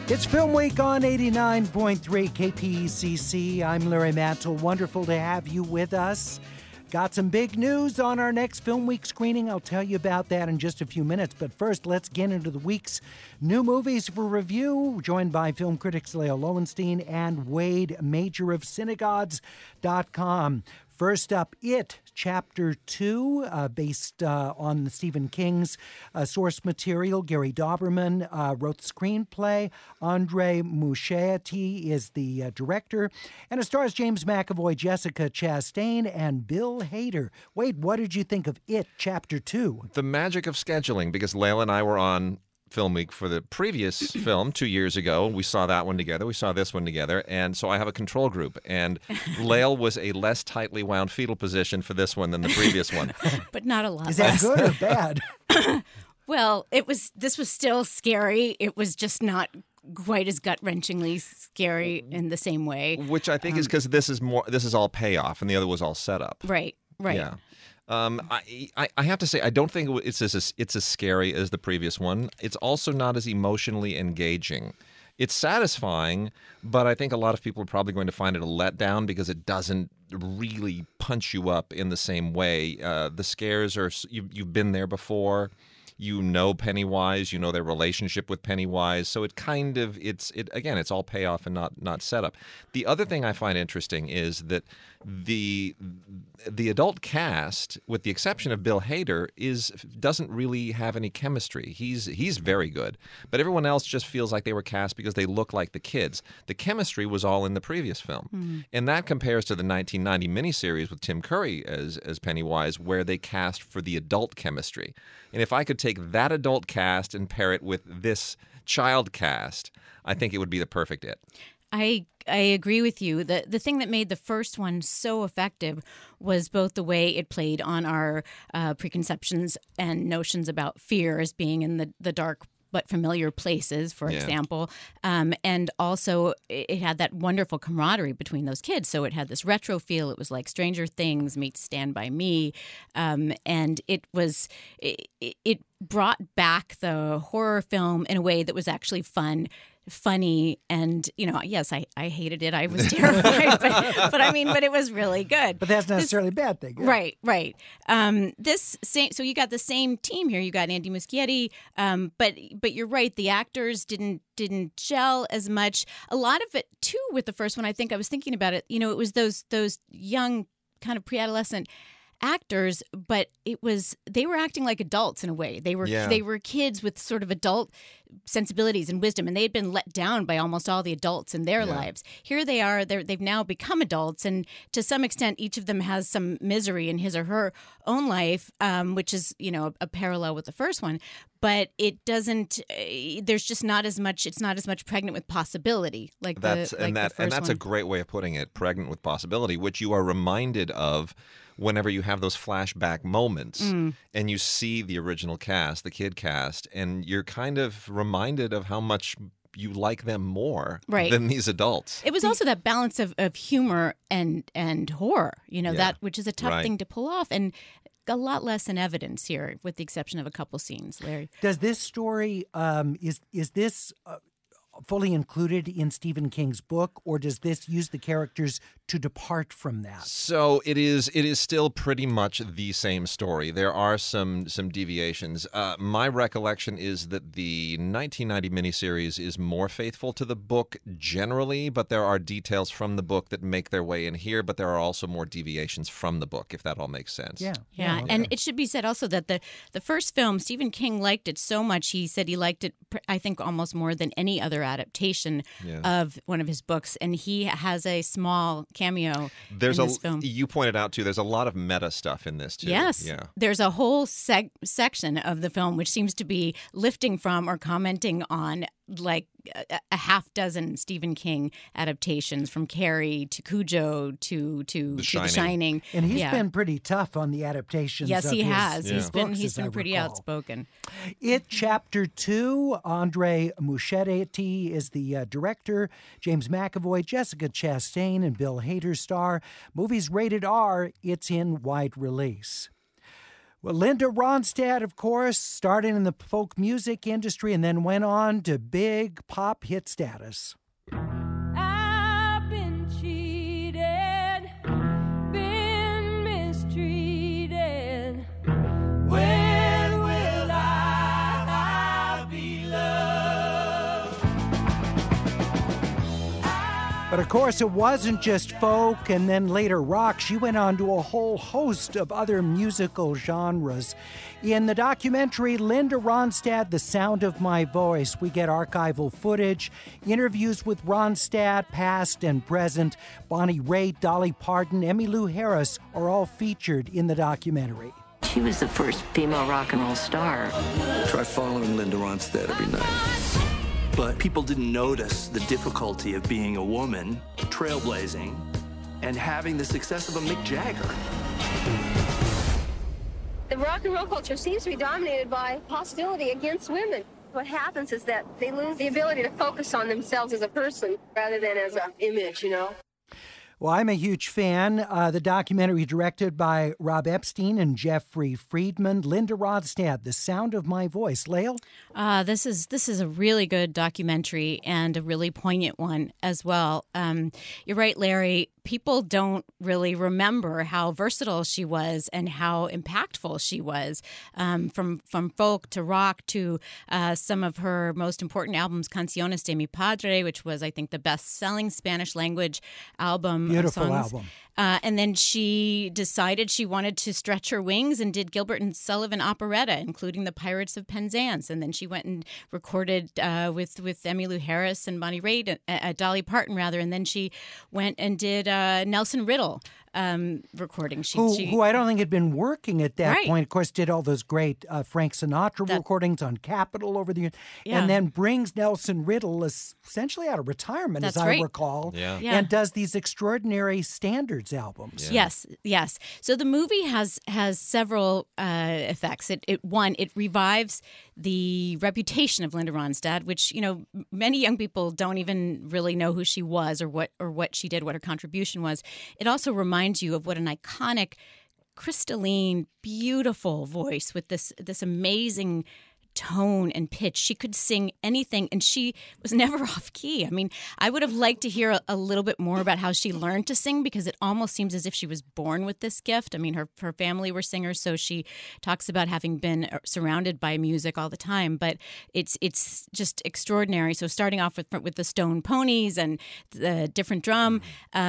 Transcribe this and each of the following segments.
It's Film Week on 89.3 KPCC. I'm Larry Mantle. Wonderful to have you with us. Got some big news on our next Film Week screening. I'll tell you about that in just a few minutes. But first, let's get into the week's new movies for review. Joined by film critics Leo Lowenstein and Wade Major of Synagogues.com. First up, It, Chapter 2, based on Stephen King's source material. Gary Dauberman wrote the screenplay. Andre Muschietti is the director. And it stars James McAvoy, Jessica Chastain, and Bill Hader. Wade, what did you think of It, Chapter 2? The magic of scheduling, because Layla and I were on Film Week for the previous film 2 years ago. We saw that one together. We saw this one together. And so I have a control group. And Lael was a less tightly wound fetal position for this one than the previous one. But not a lot. Is that good or bad? Well, this was still scary. It was just not quite as gut-wrenchingly scary in the same way. Which I think is because this is all payoff and the other was all setup. Right. Yeah. I have to say, I don't think it's as scary as the previous one. It's also not as emotionally engaging. It's satisfying, but I think a lot of people are probably going to find it a letdown because it doesn't really punch you up in the same way. The scares are you've been there before. You know Pennywise, you know their relationship with Pennywise, so it's all payoff and not setup. The other thing I find interesting is that the adult cast, with the exception of Bill Hader, doesn't really have any chemistry. He's very good, but everyone else just feels like they were cast because they look like the kids. The chemistry was all in the previous film, and that compares to the 1990 miniseries with Tim Curry as Pennywise, where they cast for the adult chemistry. And if I could take that adult cast and pair it with this child cast, I think it would be the perfect It. I agree with you. The thing that made the first one so effective was both the way it played on our preconceptions and notions about fear as being in the dark but familiar places, for example. And also it had that wonderful camaraderie between those kids. So it had this retro feel. It was like Stranger Things meets Stand By Me. And it brought back the horror film in a way that was actually funny, and yes, I hated it. I was terrified, but it was really good. But that's not necessarily a bad thing. Yeah. Right. So you got the same team here. You got Andy Muschietti, but you're right. The actors didn't gel as much. A lot of it too with the first one. I think I was thinking about it. It was those young kind of pre-adolescent actors, but they were acting like adults in a way. They were kids with sort of adult sensibilities and wisdom, and they had been let down by almost all the adults in their lives. Here they are, they've now become adults, and to some extent each of them has some misery in his or her own life, which is a parallel with the first one, but it doesn't there's just not as much, it's not as much pregnant with possibility like that's the first and that's one. a great way of putting it, pregnant with possibility, which you are reminded of whenever you have those flashback moments and you see the original cast, the kid cast, and you're kind of reminded of how much you like them more than these adults. It was also that balance of humor and horror, that which is a tough thing to pull off, and a lot less in evidence here, with the exception of a couple scenes, Larry. Does this story, is this fully included in Stephen King's book, or does this use the characters to depart from that? So it is still pretty much the same story. There are some deviations. My recollection is that the 1990 miniseries is more faithful to the book generally, but there are details from the book that make their way in here, but there are also more deviations from the book, if that all makes sense. Yeah. And it should be said also that the first film, Stephen King liked it so much, he said he liked it, I think, almost more than any other adaptation of one of his books, and he has a small cameo in this film. You pointed out too, there's a lot of meta stuff in this too. Yes, there's a whole section of the film which seems to be lifting from or commenting on like a half dozen Stephen King adaptations, from Carrie to Cujo to The Shining. And he's been pretty tough on the adaptations. Yes, he has. He's been pretty outspoken. It Chapter 2, Andre Muschietti is the director. James McAvoy, Jessica Chastain, and Bill Hader star. Movie's rated R. It's in wide release. Well, Linda Ronstadt, of course, started in the folk music industry and then went on to big pop hit status. I've been cheated, been mistreated. When will I be loved? But of course, it wasn't just folk and then later rock. She went on to a whole host of other musical genres. In the documentary Linda Ronstadt, The Sound of My Voice, we get archival footage, interviews with Ronstadt, past and present. Bonnie Raitt, Dolly Parton, Emmylou Harris are all featured in the documentary. She was the first female rock and roll star. Try following Linda Ronstadt every night. But people didn't notice the difficulty of being a woman, trailblazing, and having the success of a Mick Jagger. The rock and roll culture seems to be dominated by hostility against women. What happens is that they lose the ability to focus on themselves as a person rather than as an image, you know? Well, I'm a huge fan. The documentary directed by Rob Epstein and Jeffrey Friedman. Linda Ronstadt, The Sound of My Voice. Lael? This is a really good documentary and a really poignant one as well. You're right, Larry. People don't really remember how versatile she was and how impactful she was, from folk to rock to some of her most important albums, Canciones de Mi Padre, which was, I think, the best-selling Spanish language album. Beautiful songs. album. And then she decided she wanted to stretch her wings and did Gilbert and Sullivan operetta, including The Pirates of Penzance. And then she went and recorded with Emmylou Harris and Bonnie Raitt, Dolly Parton, rather. And then she went and did Nelson Riddle recording. Who I don't think had been working at that Right. point. Of course, did all those great Frank Sinatra recordings on Capitol over the years. Yeah. And then brings Nelson Riddle essentially out of retirement, That's as I right. recall. Yeah. Yeah. And does these extraordinary standards albums. Yeah. Yes. So the movie has several effects. It revives the reputation of Linda Ronstadt, which many young people don't even really know who she was or what she did, what her contribution was. It also reminds you of what an iconic, crystalline, beautiful voice with this amazing tone and pitch. She could sing anything, and she was never off key. I mean, I would have liked to hear a little bit more about how she learned to sing, because it almost seems as if she was born with this gift. I mean, her family were singers, so she talks about having been surrounded by music all the time. But it's just extraordinary. So starting off with the Stone Ponies and the different drum,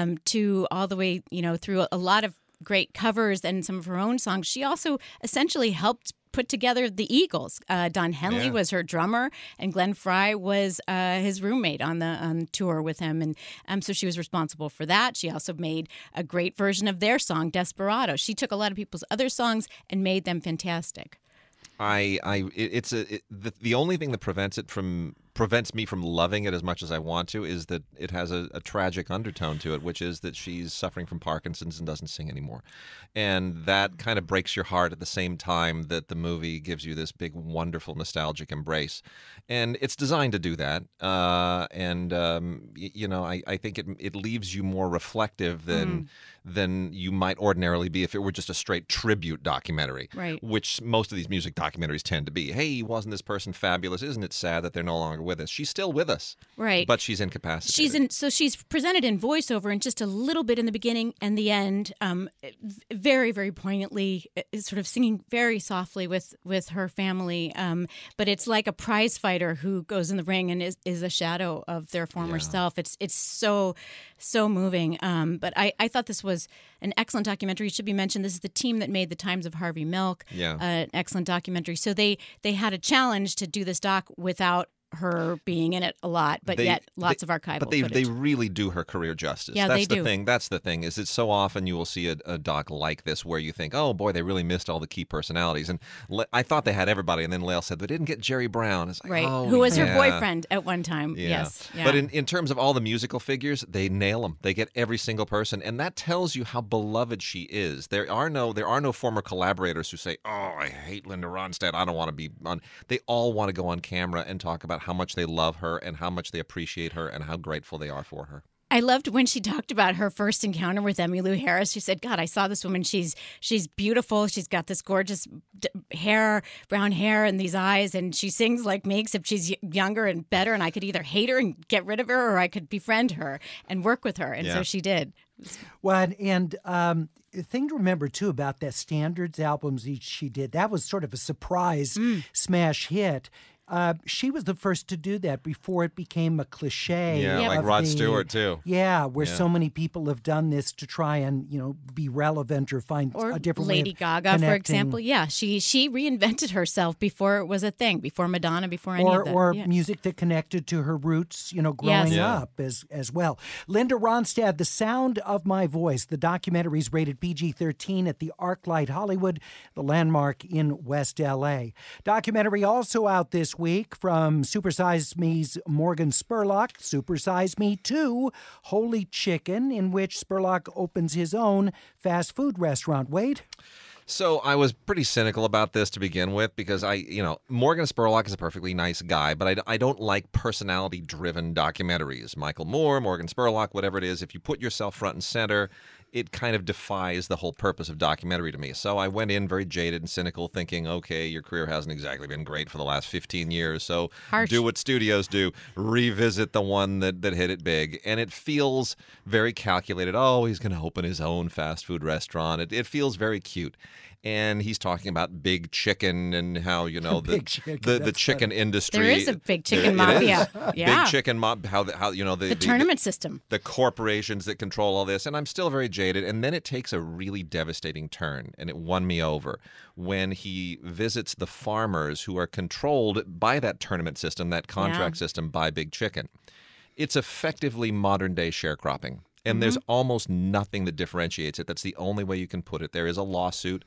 to all the way through a lot of great covers and some of her own songs. She also essentially helped put together the Eagles. Don Henley was her drummer, and Glenn Frey was his roommate on tour with him, and so she was responsible for that. She also made a great version of their song, Desperado. She took a lot of people's other songs and made them fantastic. The only thing that prevents me from loving it as much as I want to is that it has a tragic undertone to it, which is that she's suffering from Parkinson's and doesn't sing anymore. And that kind of breaks your heart at the same time that the movie gives you this big, wonderful, nostalgic embrace. And it's designed to do that. I think it leaves you more reflective than you might ordinarily be if it were just a straight tribute documentary, Right. which most of these music documentaries tend to be. Hey, wasn't this person fabulous? Isn't it sad that they're no longer with us? She's still with us, Right. but she's incapacitated. She's presented in voiceover and just a little bit in the beginning and the end, very, very poignantly, sort of singing very softly with her family. But it's like a prize fighter who goes in the ring and is a shadow of their former self. It's so moving. But I thought this was an excellent documentary. It should be mentioned, this is the team that made The Times of Harvey Milk. Yeah. An excellent documentary. So they had a challenge to do this doc without her being in it a lot, but yet lots of archival But they footage. really do her career justice. Yeah, That's they the do. thing. That's the thing. Is it so often you will see a doc like this where you think, oh boy, they really missed all the key personalities. And I thought they had everybody, and then Lael said they didn't get Jerry Brown. It's like, Right, oh, who was her yeah. boyfriend at one time. Yeah. Yes. Yeah. But in terms of all the musical figures, they nail them. They get every single person, and that tells you how beloved she is. There are no former collaborators who say, "Oh, I hate Linda Ronstadt. I don't want to be on." They all want to go on camera and talk about how much they love her and how much they appreciate her and how grateful they are for her. I loved when she talked about her first encounter with Emmylou Harris. She said, God, I saw this woman. She's beautiful. She's got this gorgeous brown hair and these eyes, and she sings like me, except she's younger and better, and I could either hate her and get rid of her, or I could befriend her and work with her. And so she did. Well, and the thing to remember, too, about that Standards albums she did, that was sort of a surprise smash hit. She was the first to do that before it became a cliche. Yeah, like Rod Stewart, too. Yeah, where so many people have done this to try and, be relevant or find a different Lady way of Gaga, connecting. for example. Yeah, she reinvented herself before it was a thing, before Madonna, before any of that. Or music that connected to her roots, growing up as well. Linda Ronstadt, The Sound of My Voice. The documentary is rated PG-13 at the ArcLight Hollywood, the landmark in West L.A. Documentary also out this week from Super Size Me's Morgan Spurlock, Super Size Me 2, Holy Chicken, in which Spurlock opens his own fast food restaurant. Wade? So I was pretty cynical about this to begin with because Morgan Spurlock is a perfectly nice guy, but I don't like personality-driven documentaries. Michael Moore, Morgan Spurlock, whatever it is, if you put yourself front and center, it kind of defies the whole purpose of documentary to me. So I went in very jaded and cynical thinking, okay, your career hasn't exactly been great for the last 15 years, so do what studios do, revisit the one that hit it big. And it feels very calculated. Oh, he's going to open his own fast food restaurant. It feels very cute. And he's talking about Big Chicken and how, the chicken industry. There is a big chicken mafia. Yeah. Big chicken mob, how the tournament system. The corporations that control all this. And I'm still very jaded. And then it takes a really devastating turn, and it won me over when he visits the farmers who are controlled by that tournament system, that contract system by Big Chicken. It's effectively modern-day sharecropping. And there's almost nothing that differentiates it. That's the only way you can put it. There is a lawsuit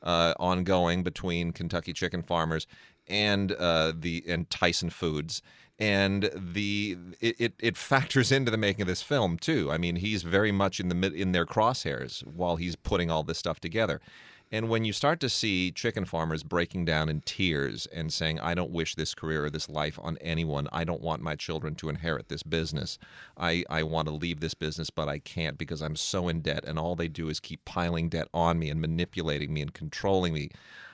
ongoing between Kentucky chicken farmers and Tyson Foods, and it factors into the making of this film too. I mean, he's very much in their crosshairs while he's putting all this stuff together. And when you start to see chicken farmers breaking down in tears and saying, I don't wish this career or this life on anyone. I don't want my children to inherit this business. I want to leave this business, but I can't because I'm so in debt. And all they do is keep piling debt on me and manipulating me and controlling me.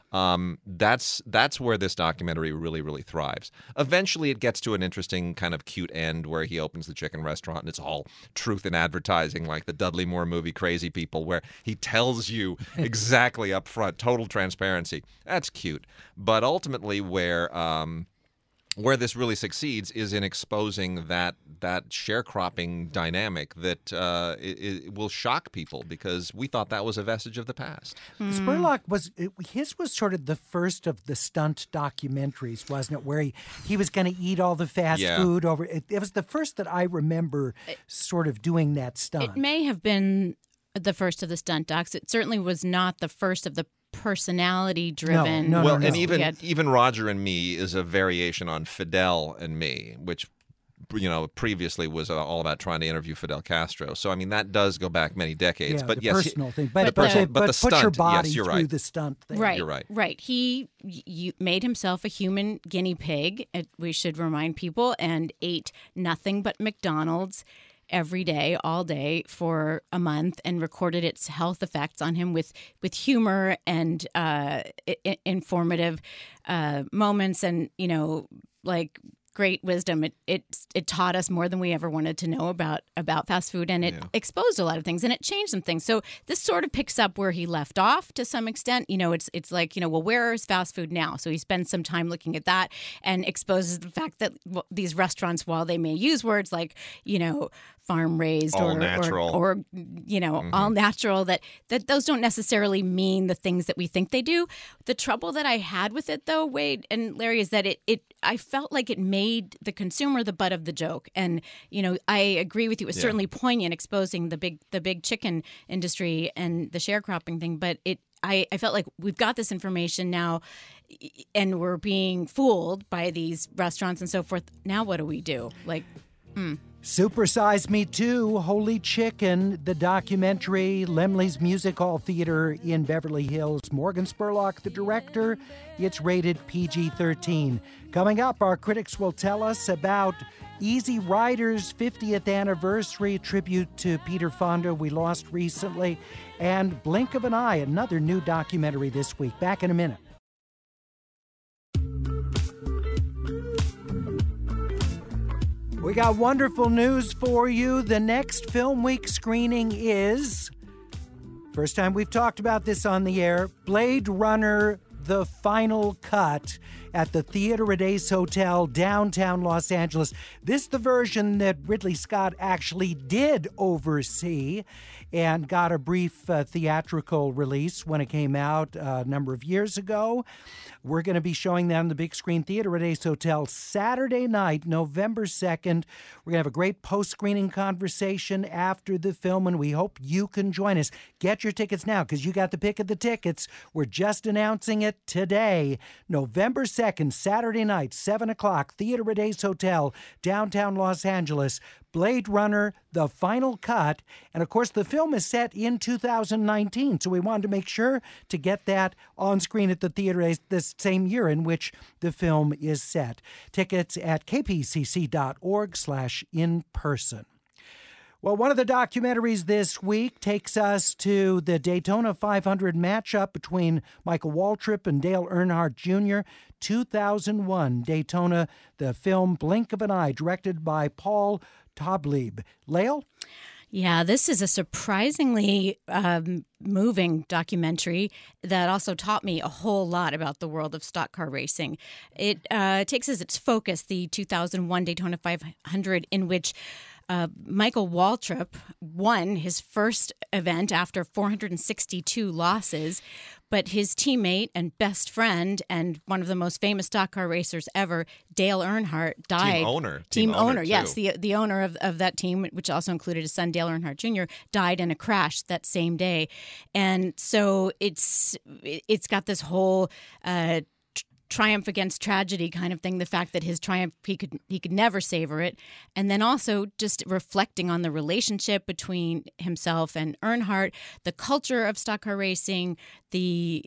That's where this documentary really, really thrives. Eventually, it gets to an interesting kind of cute end where he opens the chicken restaurant, and it's all truth in advertising, like the Dudley Moore movie Crazy People, where he tells you exactly up front, total transparency. That's cute. But ultimately, where this really succeeds is in exposing that sharecropping dynamic that it will shock people because we thought that was a vestige of the past. Spurlock was sort of the first of the stunt documentaries, wasn't it? Where he was going to eat all the fast food over. It was the first that I remember sort of doing that stunt. It may have been the first of the stunt docs. It certainly was not the first of the personality driven. No. And even Roger and Me is a variation on Fidel and Me, which previously was all about trying to interview Fidel Castro. So I mean that does go back many decades. But the yes, personal thing. But the stunt, put your body yes, you're through right. the stunt thing. Right, you're right. Right. He made himself a human guinea pig. We should remind people, and ate nothing but McDonald's every day, all day for a month, and recorded its health effects on him with humor and informative moments, and like great wisdom. It taught us more than we ever wanted to know about fast food, and it exposed a lot of things, and it changed some things. So this sort of picks up where he left off to some extent. It's like, well, where is fast food now? So he spends some time looking at that and exposes the fact that these restaurants, while they may use words like, farm raised all or natural, or all natural, that those don't necessarily mean the things that we think they do. The trouble that I had with it, though, Wade and Larry, is that I felt like it made the consumer the butt of the joke. And I agree with you. It was certainly poignant, exposing the big chicken industry and the sharecropping thing. But I felt like we've got this information now, and we're being fooled by these restaurants and so forth. Now what do we do? Super Size Me 2, Holy Chicken, the documentary, Lemley's Music Hall Theater in Beverly Hills. Morgan Spurlock, the director. It's rated PG-13. Coming up, our critics will tell us about Easy Rider's 50th anniversary, tribute to Peter Fonda we lost recently, and Blink of an Eye, another new documentary this week. Back in a minute. We got wonderful news for you. The next Film Week screening is, first time we've talked about this on the air, Blade Runner: The Final Cut at the Theater at Ace Hotel, downtown Los Angeles. This is the version that Ridley Scott actually did oversee and got a brief theatrical release when it came out a number of years ago. We're going to be showing that in the Big Screen Theater at Ace Hotel Saturday night, November 2nd. We're going to have a great post-screening conversation after the film, and we hope you can join us. Get your tickets now, because you got the pick of the tickets. We're just announcing it today. November 2nd, Saturday night, 7 o'clock, Theater at Ace Hotel, downtown Los Angeles. Blade Runner: The Final Cut. And, of course, the film is set in 2019, so we wanted to make sure to get that on screen at the theater this same year in which the film is set. Tickets at kpcc.org/in-person. Well, one of the documentaries this week takes us to the Daytona 500 matchup between Michael Waltrip and Dale Earnhardt Jr., 2001 Daytona, the film Blink of an Eye, directed by Paul Taublieb. Lael? Yeah, this is a surprisingly moving documentary that also taught me a whole lot about the world of stock car racing. It takes as its focus the 2001 Daytona 500, in which Michael Waltrip won his first event after 462 losses, but his teammate and best friend and one of the most famous stock car racers ever, Dale Earnhardt, died. Team owner, yes. The owner of that team, which also included his son, Dale Earnhardt Jr., died in a crash that same day. And so it's got this whole triumph against tragedy kind of thing, the fact that his triumph, he could never savor it, and then also just reflecting on the relationship between himself and Earnhardt, the culture of stock car racing, the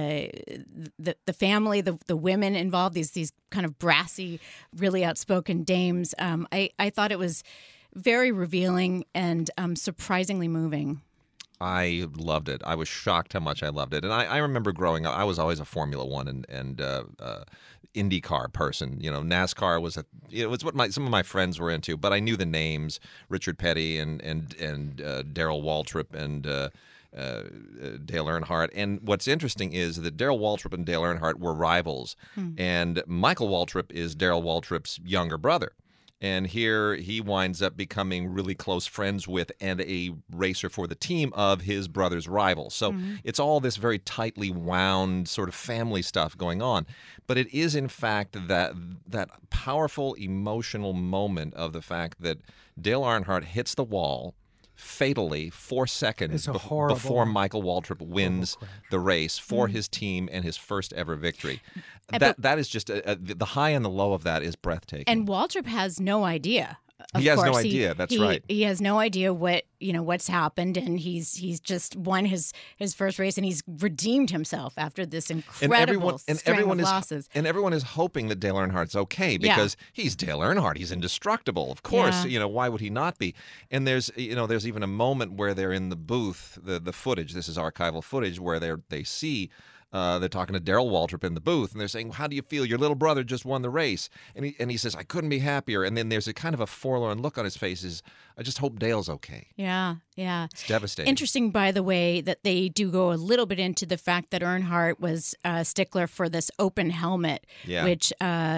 family, the women involved, these kind of brassy, really outspoken dames. I thought it was very revealing and surprisingly moving. I loved it. I was shocked how much I loved it. And I remember growing up, I was always a Formula One and IndyCar person. You know, NASCAR was what some of my friends were into, but I knew the names, Richard Petty and Darrell Waltrip and Dale Earnhardt. And what's interesting is that Darrell Waltrip and Dale Earnhardt were rivals, and Michael Waltrip is Darrell Waltrip's younger brother. And here he winds up becoming really close friends with and a racer for the team of his brother's rival. So it's all this very tightly wound sort of family stuff going on. But it is, in fact, that powerful emotional moment of the fact that Dale Earnhardt hits the wall fatally 4 seconds before Michael Waltrip wins the race for his team and his first ever victory. That is just the high and the low of that is breathtaking. And Waltrip has no idea. He has no idea. That's right. He has no idea what's happened, and he's just won his first race, and he's redeemed himself after this incredible string of losses. And everyone is hoping that Dale Earnhardt's okay because he's Dale Earnhardt. He's indestructible. Of course, why would he not be? And there's even a moment where they're in the booth, the footage. This is archival footage where they see. They're talking to Darrell Waltrip in the booth, and they're saying, "How do you feel? Your little brother just won the race." And he says, "I couldn't be happier." And then there's a kind of a forlorn look on his face. I just hope Dale's okay. Yeah. It's devastating. Interesting, by the way, that they do go a little bit into the fact that Earnhardt was a stickler for this open helmet, which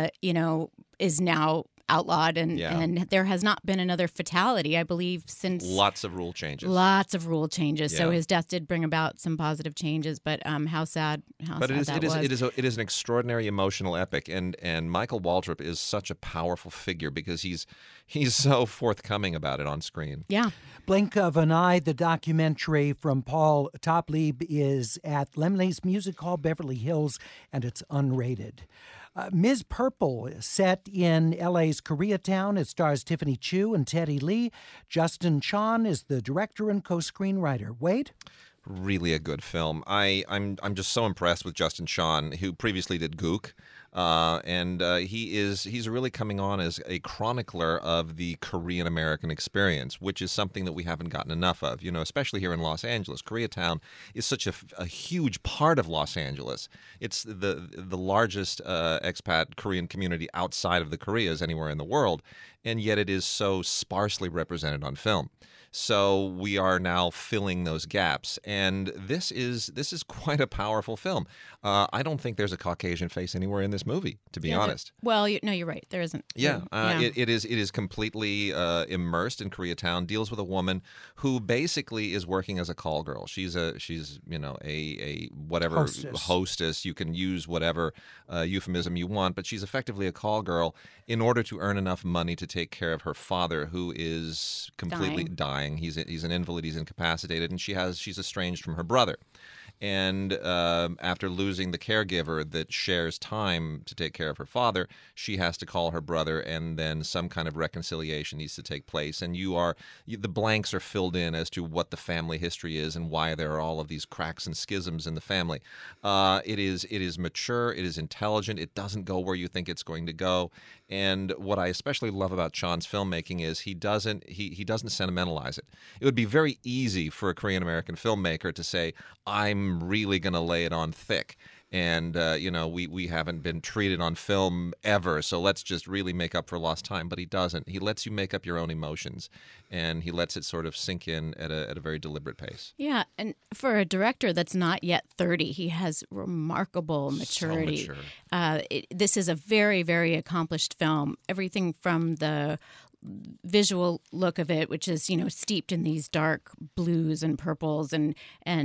is now outlawed, and there has not been another fatality, I believe, since lots of rule changes. So his death did bring about some positive changes, but how sad it is an extraordinary emotional epic, and Michael Waltrip is such a powerful figure because he's so forthcoming about it on screen. Yeah. Blink of an Eye, the documentary from Paul Taublieb, is at Lemley's Music Hall, Beverly Hills, and it's unrated. Ms. Purple is set in LA's Koreatown. It stars Tiffany Chu and Teddy Lee. Justin Chon is the director and co-screenwriter. Wade? Really a good film. I'm just so impressed with Justin Chon, who previously did Gook. He's really coming on as a chronicler of the Korean American experience, which is something that we haven't gotten enough of. You know, especially here in Los Angeles, Koreatown is such a huge part of Los Angeles. It's the largest expat Korean community outside of the Koreas anywhere in the world, and yet it is so sparsely represented on film. So we are now filling those gaps, and this is quite a powerful film. I don't think there's a Caucasian face anywhere in this movie, to be honest. You're right. There isn't. Yeah, it is completely immersed in Koreatown. Deals with a woman who basically is working as a call girl. She's a whatever hostess. You can use whatever euphemism you want, but she's effectively a call girl in order to earn enough money to take care of her father, who is completely dying. He's an invalid. He's incapacitated, and she's estranged from her brother. And after losing the caregiver that shares time to take care of her father, she has to call her brother, and then some kind of reconciliation needs to take place. And the blanks are filled in as to what the family history is and why there are all of these cracks and schisms in the family. It is mature. It is intelligent. It doesn't go where you think it's going to go. And what I especially love about Chon's filmmaking is he doesn't sentimentalize it. It would be very easy for a Korean American filmmaker to say, I'm really going to lay it on thick. And, we haven't been treated on film ever, so let's just really make up for lost time. But he doesn't. He lets you make up your own emotions, and he lets it sort of sink in at a very deliberate pace. Yeah, and for a director that's not yet 30, he has remarkable maturity. So mature. This is a very, very accomplished film. Everything from the visual look of it, which is steeped in these dark blues and purples, and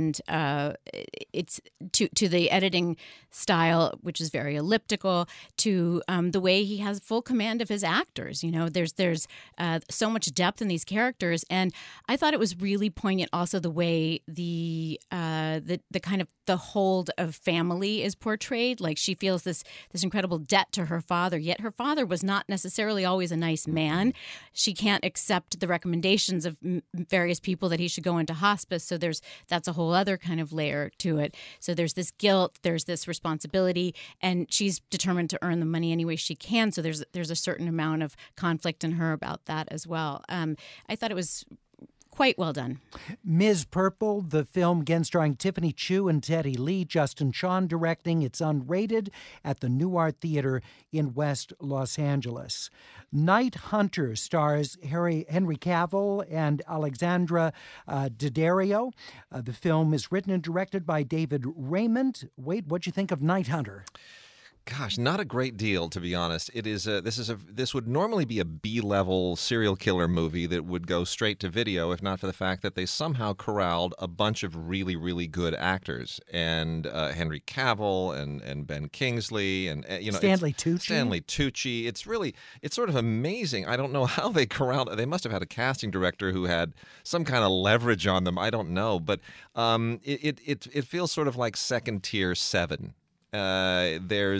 it's to the editing style, which is very elliptical, to the way he has full command of his actors. There's so much depth in these characters, and I thought it was really poignant. Also, the way the kind of the hold of family is portrayed. Like, she feels this incredible debt to her father, yet her father was not necessarily always a nice man. She can't accept the recommendations of various people that he should go into hospice. So that's a whole other kind of layer to it. So there's this guilt, there's this responsibility, and she's determined to earn the money any way she can. So there's a certain amount of conflict in her about that as well. I thought it was quite well done. Ms. Purple, the film again starring Tiffany Chu and Teddy Lee, Justin Chon directing. It's unrated at the New Art Theater in West Los Angeles. Night Hunter stars Henry Cavill and Alexandra Daddario. The film is written and directed by David Raymond. Wade, what'd you think of Night Hunter? Gosh, not a great deal, to be honest. This would normally be a B-level serial killer movie that would go straight to video, if not for the fact that they somehow corralled a bunch of really, really good actors, and Henry Cavill and Ben Kingsley and Stanley Tucci. It's sort of amazing. I don't know how they corralled. They must have had a casting director who had some kind of leverage on them. I don't know, but it feels sort of like second tier Seven. They're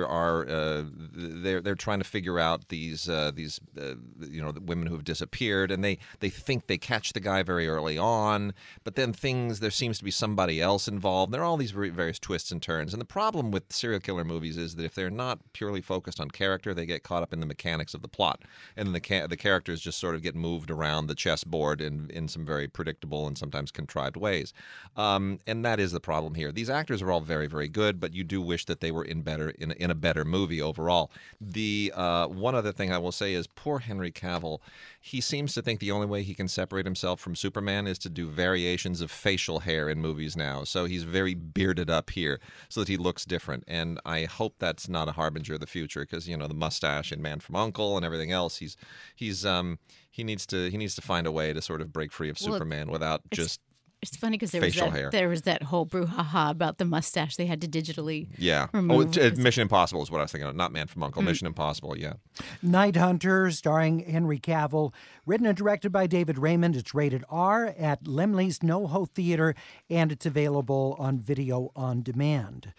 trying to figure out these women who have disappeared, and they think they catch the guy very early on, but then there seems to be somebody else involved. There are all these various twists and turns, and the problem with serial killer movies is that if they're not purely focused on character, they get caught up in the mechanics of the plot, and then the characters just sort of get moved around the chessboard in some very predictable and sometimes contrived ways, and that is the problem here. These actors are all very, very good, but you do wish that they were in a better movie overall. The one other thing I will say is poor Henry Cavill. He seems to think the only way he can separate himself from Superman is to do variations of facial hair in movies now. So he's very bearded up here so that he looks different. And I hope that's not a harbinger of the future, because the mustache in Man from U.N.C.L.E. and everything else. He needs to find a way to sort of break free of Superman without just. It's funny because there was that whole brouhaha about the mustache they had to digitally remove. Mission Impossible is what I was thinking of, not Man from U.N.C.L.E. Mission Impossible, yeah. Night Hunter, starring Henry Cavill, written and directed by David Raymond. It's rated R at Laemmle's NoHo Theater, and it's available on video on demand.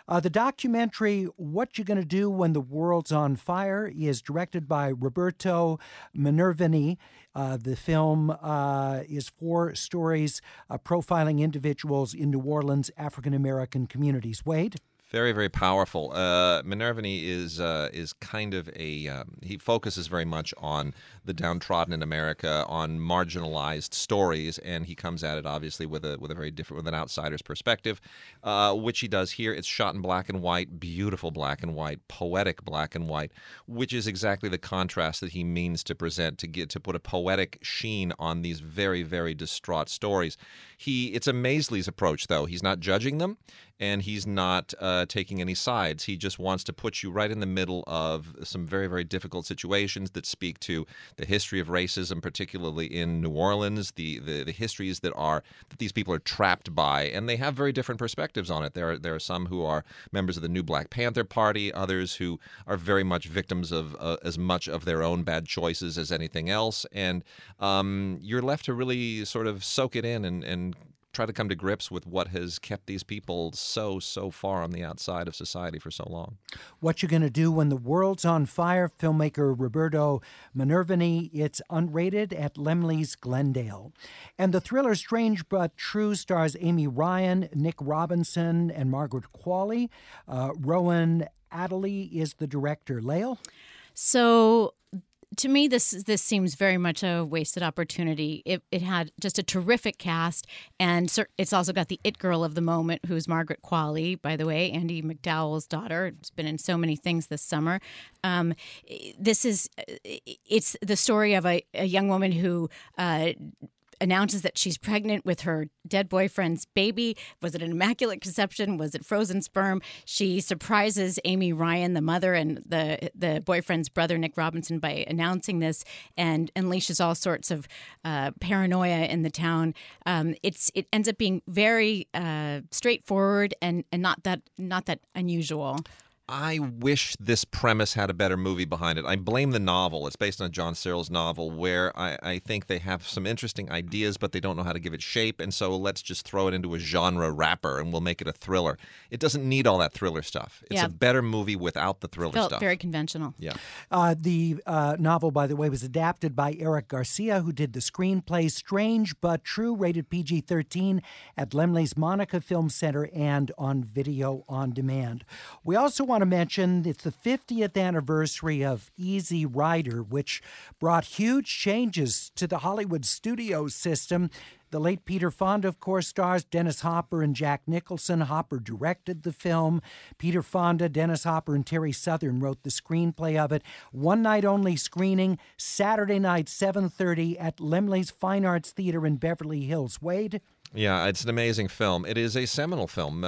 The documentary What You Gonna Do When the World's on Fire is directed by Roberto Minervini. The film is 4 stories profiling individuals in New Orleans' African-American communities. Wade? Very, very powerful. Minervini is kind of a he focuses very much on the downtrodden in America, on marginalized stories, and he comes at it obviously with a very different, with an outsider's perspective, which he does here. It's shot in black and white, beautiful black and white, poetic black and white, which is exactly the contrast that he means to present, to put a poetic sheen on these very, very distraught stories. It's a Maisley's approach, though. He's not judging them, and he's not taking any sides. He just wants to put you right in the middle of some very, very difficult situations that speak to the history of racism, particularly in New Orleans, the histories that these people are trapped by, and they have very different perspectives on it. There are some who are members of the new Black Panther Party, others who are very much victims of as much of their own bad choices as anything else, and you're left to really sort of soak it in and try to come to grips with what has kept these people so far on the outside of society for so long. What You Gonna Do When the World's on Fire, filmmaker Roberto Minervini. It's unrated at Laemmle's Glendale. And the thriller Strange But True stars Amy Ryan, Nick Robinson, and Margaret Qualley. Rowan Adderley is the director. Lael? So to me, this seems very much a wasted opportunity. It had just a terrific cast, and it's also got the it girl of the moment, who's Margaret Qualley, by the way, Andy McDowell's daughter. It's been in so many things this summer. It's the story of a young woman who announces that she's pregnant with her dead boyfriend's baby. Was it an immaculate conception? Was it frozen sperm? She surprises Amy Ryan, the mother, and the boyfriend's brother, Nick Robinson, by announcing this, and unleashes all sorts of paranoia in the town. It ends up being very straightforward and not that unusual. I wish this premise had a better movie behind it. I blame the novel. It's based on John Searle's novel, where I think they have some interesting ideas, but they don't know how to give it shape, and so let's just throw it into a genre wrapper, and we'll make it a thriller. It doesn't need all that thriller stuff. It's a better movie without the thriller Felt stuff. Very conventional. Yeah. The novel, by the way, was adapted by Eric Garcia, who did the screenplay Strange But True, rated PG-13 at Laemmle's Monica Film Center and on video on demand. We also want to mention it's the 50th anniversary of Easy Rider, which brought huge changes to the Hollywood studio system. The late Peter Fonda, of course, stars Dennis Hopper and Jack Nicholson. Hopper directed the film. Peter Fonda, Dennis Hopper, and Terry Southern wrote the screenplay of it. One night only screening, Saturday night, 7:30 at Laemmle's Fine Arts Theater in Beverly Hills. Wade? Yeah, it's an amazing film. It is a seminal film.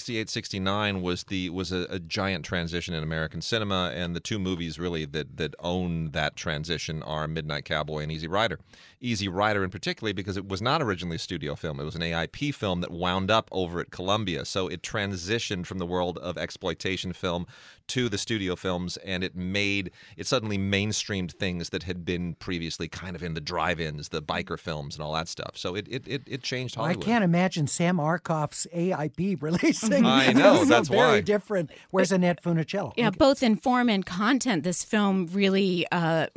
68-69 was a giant transition in American cinema, and the two movies really that own that transition are Midnight Cowboy and Easy Rider. Easy Rider in particular because it was not originally a studio film. It was an AIP film that wound up over at Columbia. So it transitioned from the world of exploitation film to the studio films, and it suddenly mainstreamed things that had been previously kind of in the drive-ins, the biker films and all that stuff. So it changed Hollywood. I can't imagine Sam Arkoff's AIP releasing. I know, that's very why. Different. Where's Annette Funicello? Yeah, Okay. both in form and content, this film really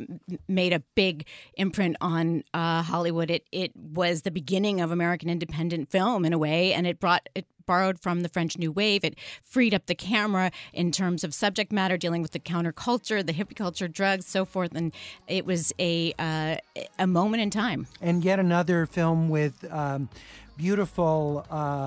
made a big imprint on Hollywood. It was the beginning of American independent film in a way, and it borrowed from the French New Wave. It freed up the camera in terms of subject matter, dealing with the counterculture, the hippie culture, drugs, so forth, and it was a moment in time. And yet another film with beautiful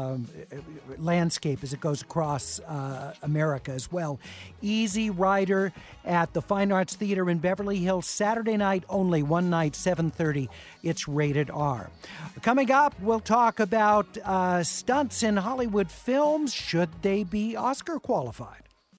landscape as it goes across America as well. Easy Rider at the Fine Arts Theater in Beverly Hills, Saturday night only, one night, 7:30. It's rated R. Coming up, we'll talk about stunts in Hollywood films. Should they be Oscar qualified?